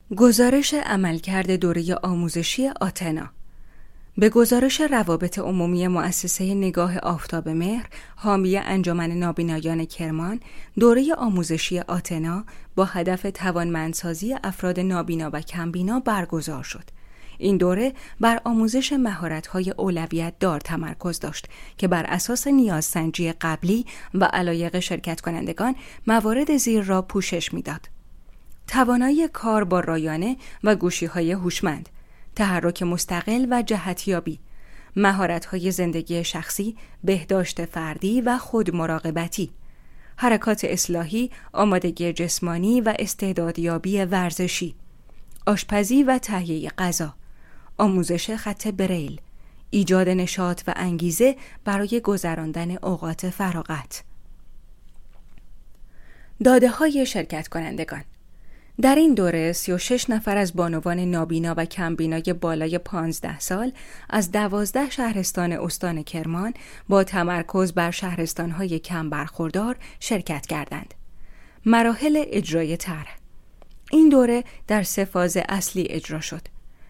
گزارش عملکرد دوره آموزشی آتنا. به گزارش روابط عمومی مؤسسه نگاه آفتاب مهر حامی انجمن نابینایان کرمان، دوره آموزشی آتنا با هدف توانمندسازی افراد نابینا و کمبینا برگزار شد. این دوره بر آموزش مهارت‌های اولویت دار تمرکز داشت که بر اساس نیازسنجی قبلی و علایق شرکت کنندگان موارد زیر را پوشش می‌داد: توانایی کار با رایانه و گوشی‌های هوشمند، تحرک مستقل و جهتیابی، مهارت‌های زندگی شخصی، بهداشت فردی و خودمراقبتی، حرکات اصلاحی، آمادگی جسمانی و استعدادیابی ورزشی، آشپزی و تهیه غذا، آموزش خط بریل، ایجاد نشاط و انگیزه برای گذراندن اوقات فراغت. داده‌های شرکت کنندگان: در این دوره 36 نفر از بانوان نابینا و کمبینای بالای 15 سال از 12 شهرستان استان کرمان با تمرکز بر شهرستان‌های کم برخوردار شرکت کردند. مراحل اجرای طرح: این دوره در 3 فاز اصلی اجرا شد.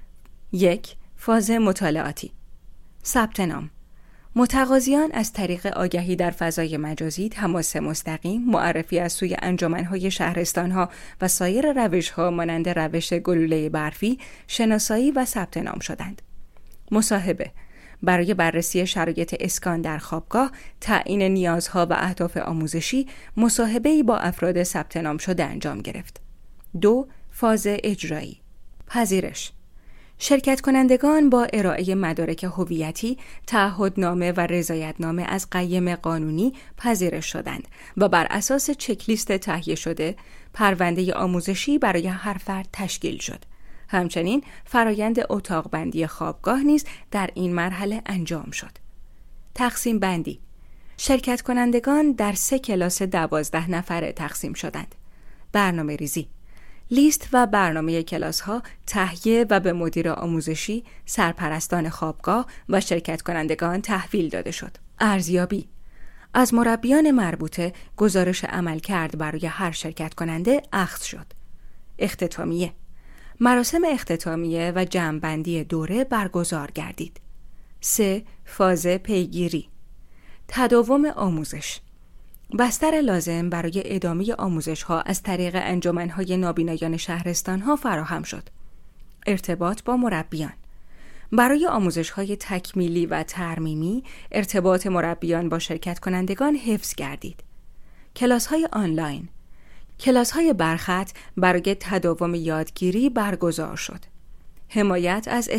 1. فاز مطالعاتی. ثبت نام. متقاضیان از طریق آگهی در فضای مجازی، تماس مستقیم، معرفی از سوی انجمن‌های شهرستان‌ها و سایر روش‌ها مانند روش گلوله برفی، شناسایی و ثبت نام شدند. مصاحبه: برای بررسی شرایط اسکان در خوابگاه، تعیین نیازها و اهداف آموزشی، مصاحبه‌ای با افراد ثبت نام شده انجام گرفت. 2. فاز اجرایی. پذیرش: شرکت کنندگان با ارائه مدارک هویتی، تعهدنامه و رضایتنامه از قیم قانونی پذیرش شدند و بر اساس چکلیست تهیه شده، پرونده آموزشی برای هر فرد تشکیل شد. همچنین فرایند اتاق بندی خوابگاه نیز در این مرحله انجام شد. تقسیم بندی: شرکت کنندگان در 3 کلاس 12 نفره تقسیم شدند. برنامه ریزی: لیست و برنامه کلاس ها تهیه و به مدیر آموزشی، سرپرستان خوابگاه و شرکت کنندگان تحویل داده شد. ارزیابی: از مربیان مربوطه گزارش عملکرد برای هر شرکت کننده اخذ شد. اختتامیه: مراسم اختتامیه و جمع‌بندی دوره برگزار گردید. 3. فاز پیگیری. تداوم آموزش: بستر لازم برای ادامه آموزش‌ها از طریق انجمن‌های نابینایان شهرستان‌ها فراهم شد. ارتباط با مربیان: برای آموزش‌های تکمیلی و ترمیمی، ارتباط مربیان با شرکت کنندگان حفظ گردید. کلاس‌های آنلاین: کلاس‌های برخط برای تداوم یادگیری برگزار شد. حمایت از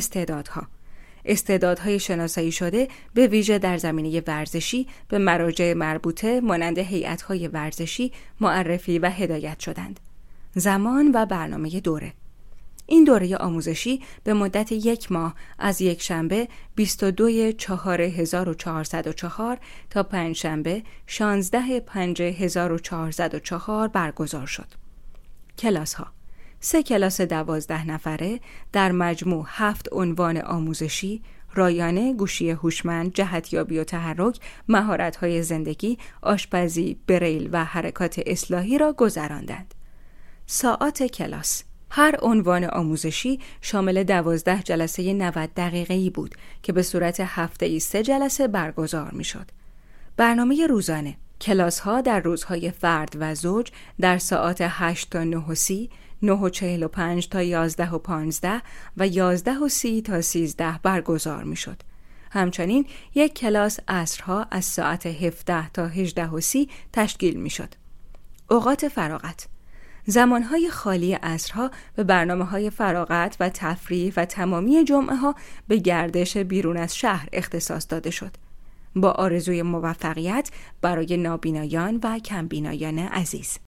استعدادهای شناسایی شده به ویژه در زمینه ورزشی به مراجع مربوطه مانند هیئت‌های ورزشی معرفی و هدایت شدند. زمان و برنامه دوره: این دوره آموزشی به مدت 1 ماه از یکشنبه 22/4/1404 تا پنجشنبه 16/5/1404 برگزار شد. کلاس‌ها: 3 کلاس 12 نفره در مجموع 7 عنوان آموزشی: رایانه، گوشی هوشمند، جهتیابی و تحرک، مهارت‌های زندگی، آشپزی، بریل و حرکات اصلاحی را گذراندند. ساعات کلاس: هر عنوان آموزشی شامل 12 جلسه 90 دقیقه‌ای بود که به صورت هفته‌ای 3 جلسه برگزار می‌شد. برنامه روزانه: کلاس‌ها در روزهای فرد و زوج در ساعات 8 تا 9:30، 9:45 تا 11:15 و 11:30 تا 13 برگزار می‌شد. همچنین 1 کلاس عصرها از ساعت 17 تا 18:30 تشکیل می‌شد. اوقات فراغت: زمانهای خالی عصرها به برنامه‌های فراغت و تفریح و تمامی جمعه‌ها به گردش بیرون از شهر اختصاص داده شد. با آرزوی موفقیت برای نابینایان و کمبینایان عزیز.